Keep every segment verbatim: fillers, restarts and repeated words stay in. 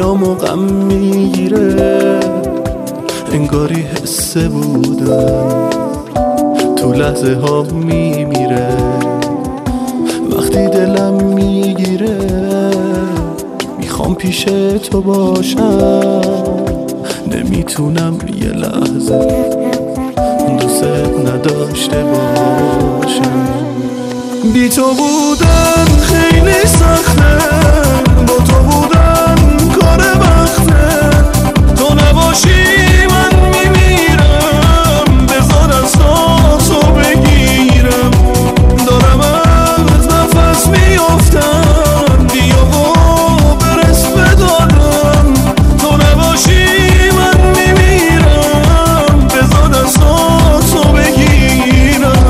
دنیامو غم میگیره، انگاری حسه بودم تو لحظه ها میمیره. وقتی دلم میگیره میخوام پیش تو باشم، نمیتونم یه لحظه دوست نداشته باشم. بی تو بودن خیلی سخته، با تو بودن کار بخته. تو نباشی من میمیرم، بذار دستاتو بگیرم. دارم از نفس میافتم، بیا و برس به دادم. تو نباشی من میمیرم، بذار دستاتو بگیرم.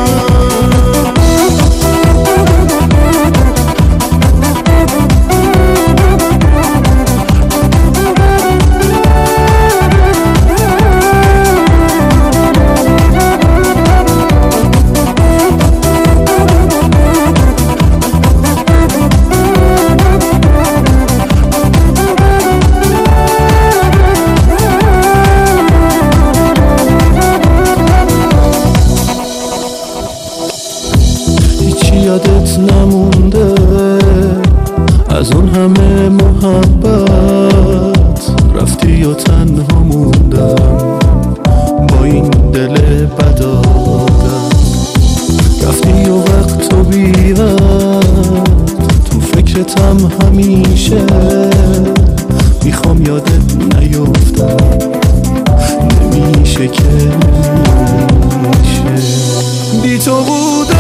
یادت نمونده از اون همه محبت، رفتی و تنها موندم با این دل بد عادت. رفتی و وقت و بی وقت تو فکرتم همیشه، میخوام یادت نیفتم، نمیشه که نمیشه. بی تو بود